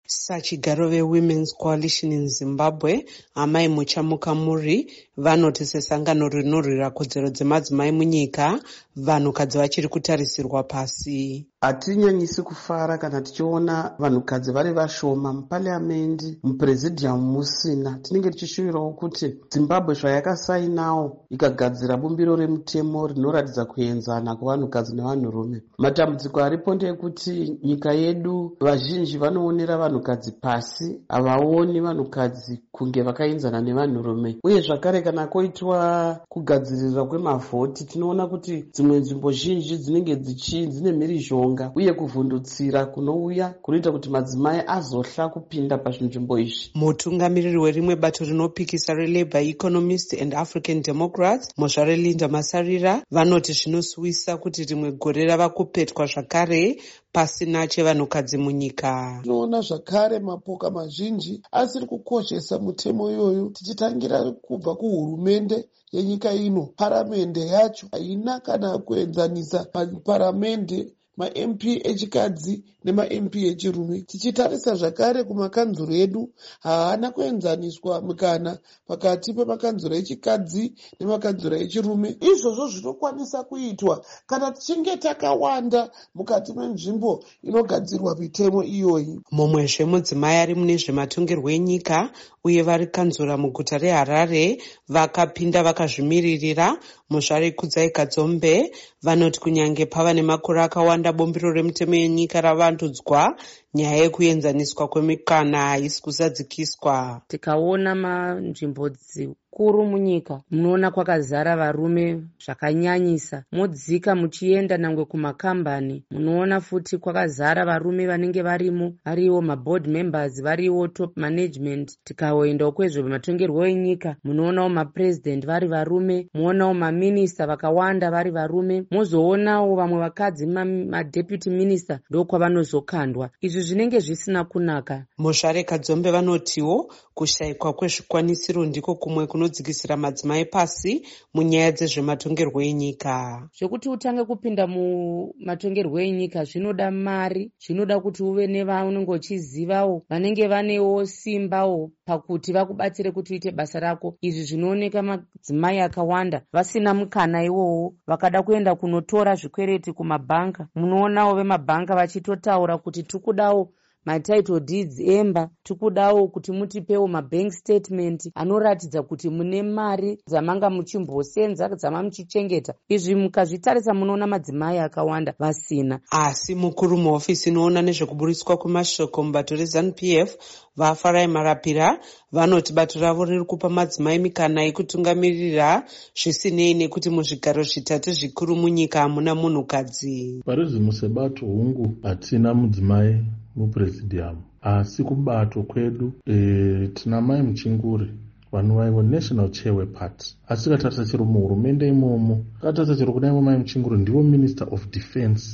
Sachigaro veWomen's Coalition in Zimbabwe, Amai Muchamukamuri, vanoti sesangano rinorwira kodzero dzemadzimai munyika, vanhukadzi vachiri kutarisirwa pasi. Hatinyanyisi kufara kana tichiona vanhukadzi vari vashoma mupariamendi, mupurezidiamu musina. Tinenge tichishuvirawo kuti Zimbabwe zvayakasainawo ikagadzira bumbiro remutemo rinoratidza kuenzana kwevanhukadzi nevanhurume. Matambudziko aripo ndeyekuti nyika yedu vazhinji vanoonera vanhukadzi pasi, havaoni vanhukadzi kunge vakaenzana nevanhurume. Uye zvakare kana koitwa kugadzirirwa kwemavhoti, tinoona kuti dzimwe nzvimbo zhinji dzinenge dzine mhirizhonga uye kuvhundutsira kunouya kunoita kuti madzimai azohla kupinda pazvinzvimbo izvi. Mutungamiriri werimwe bato rinopikisa reLabour Economists and African Democrats, Mozvare Linda Masarira, vanoti zvinosuwisa kuti rimwe gore rava kupetwa zvakare pasina chevanhukadzi munyika. Tinoona zvakare mapoka mazhinji asiri kukoshesa mutemo iyoyo, tichitangira kubva kuhurumende yenyika ino. Paramende yacho haina kana kuenzanisa paramende ma-MP echikadzi nema-MP echirume. Tichitarisa zvakare kumakanzuro edu, haana kuenzaniswa mukana pakati pemakanzuro echikadzi nemakanzuro echirume. Izvozvo zvinokwanisa kuitwa kana tichinge takawanda mukati menzvimbo inogadzirwa mitemo iyoyi. Mumwezve mudzimai ari mune zvematongerwo enyika uye vari kanzura muguta reHarare vakapinda vakazvimiririra, Mozvare Kudzai Kadzombe, vanoti kunyange pava nemakore akawanda bombiro remutemo yenyika ravandudzwa, nyaya yekuenzaniswa kwemikana haisi kusadzikiswa. Tikaona manzvimbo zikuru munyika munoona kwakazara varume zvakanyanyisa. Modzika muchienda nangwe kumakambani munoona futi kwakazara varume vanenge varimo, variwo maboard members, variwo top management. Tikaendawo kwezvo matongerwo enyika munoonawo mapresident vari varume, muonawo maminista vakawanda vari varume, mozoonawo vamwe vakadzi madeputy minister ndokwavanozokandwa. Izvi zvinenge zvisina kunaka. Mozvare Kadzombe vanotiwo kushayikwa kwezvikwanisiro ndiko kumwe kunodzikisira madzimai pasi munyaya dzezvematongerwo enyika. Zvekuti utange kupinda mumatongerwo enyika zvinoda mari, zvinoda kuti uve nevaunenge uchizivawo vanenge vanewo simbawo pakuti vakubatsire kuti uite basa rako. Izvi zvinooneka madzimai akawanda vasina mukana iwowo, vakada kuenda kunotora zvikwereti kumabhanka. Munoonawo vemabhanka vachitotaura kuti tikudawo matitle deeds emba, tikudawo kuti mutipewo mabank statement anoratidza kuti mune mari dzamanga muchimbosenza dzama muchichengeta. Izvi mukazvitarisa munoona madzimai akawanda vasina. Asi mukuru muhofisi inoona nezvekuburiswa kwemashoko mubato reZANU-PF, vaFarai Marapira, vanoti bato ravo riri kupa madzimai mikana yekutungamirira zvisinei nekuti muzvigaro zvitatu zvikuru munyika hamuna munhukadzi. Parizvino sebato hungu hatina mudzimai mupurezidiamu, asi kubato kwedu tina mai Muchinguri vanova national chair weparty. Asi tikatarisa chero muhurumende imomo, tikatarisa chero kuna ivo mai Muchinguri ndivo minister of defense,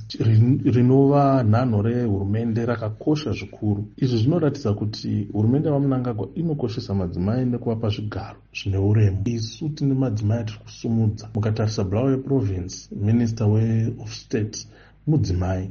rinova nhanho rehurumende rakakosha zvikuru. Izvi zvinoratidza kuti hurumende yaMnangagwa inokoshesa madzimai nekuvapa zvigaro zvine uremu. Isu tine madzimai atiri kusumudza. Mukatarisa Bulawayo province, minister of state mudzimai.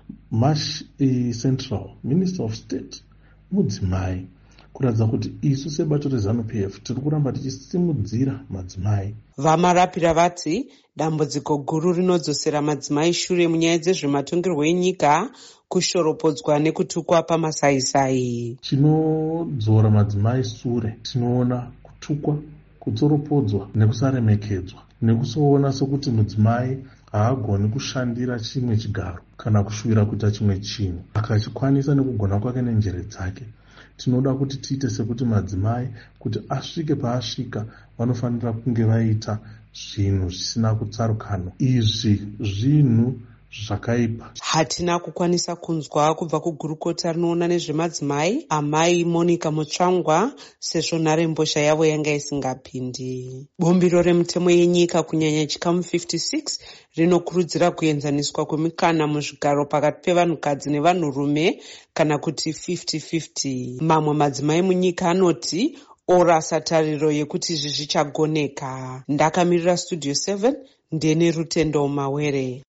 Mash Central, Minister of State, mudzimai. Kuratidza kuti isu sebato reZANU-PF tiri kuramba tichisimudzira madzimai. Vamarapira vati dambudziko guru rinodzosera madzimai shure munyaya dzezvematongerwo enyika kushoropodzwa nekutukwa pamasaisai. Chinodzora madzimai sure, tinoona kutukwa, kutsoropodzwa nekusaremekedzwa, nekusoona sokuti mudzimai haagoni kushandira chimwe chigaro kana kushuvira kuita chimwe chinhu akachikwanisa nekugona kwake nenjere dzake. Tinoda kuti tiite sekuti madzimai kuti asvike paasvika vanofanira kunge vaita zvinhu zvisina kutsarukana. Izvi zvinhu zvakaipa. Hatina kukwanisa kunzwa kubva kugurukota rinoona nezvemadzimai, amai Monica Mutsvangwa, sezvo nharembozha yavo yanga isingapindi. Bumbiro remutemo yenyika kunyanya chikamu 56 rinokurudzira kuenzaniswa kwemikana muzvigaro pakati pevanhukadzi nevanhurume kana kuti 50-50. Mamwe madzimai munyika anoti orasa tariro yekuti izvi zvichagoneka. Ndakamirira Studio 7 ndene Rutendo Mawere.